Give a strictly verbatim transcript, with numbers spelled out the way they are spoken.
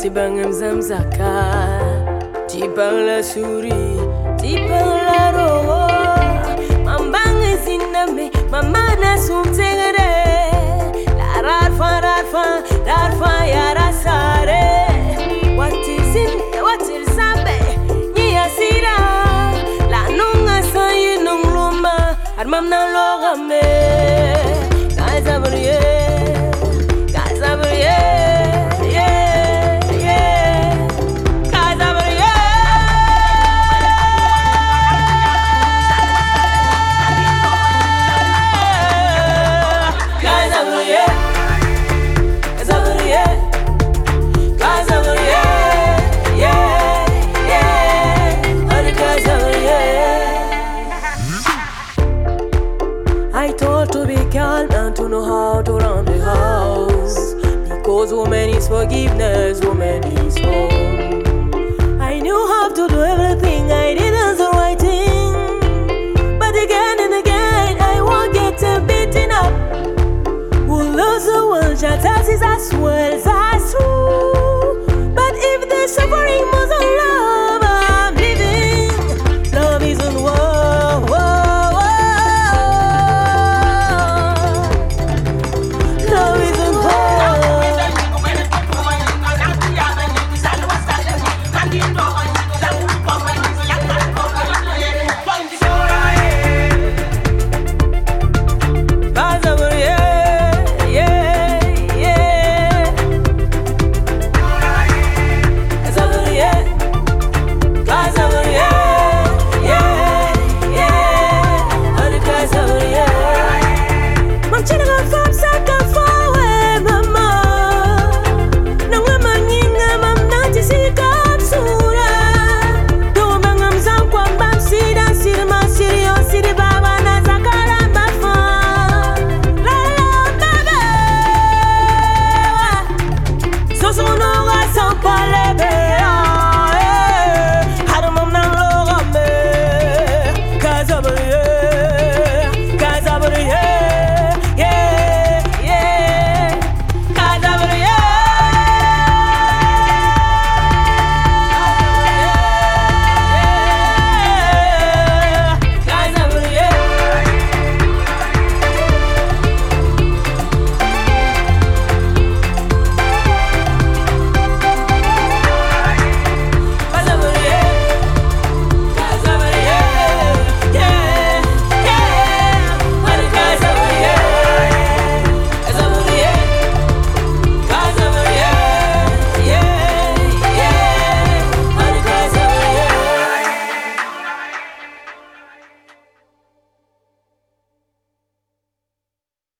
Tibangam zamzaka, tibang la suri, tibang la roho. Mambang isiname, mamana sumtengere. La rarfa, rarfa, rarfa ya rasare. What is in, what is sabe? Ni asira, la nunga sayi nung lumba, armam na logame. Guys over here, guys over here. I told to be calm and to know how to run the house, because woman is forgiveness, woman is home. I knew how to do everything, I did the right thing, but again and again I won't get beaten up. Who loves the world, just as is as well.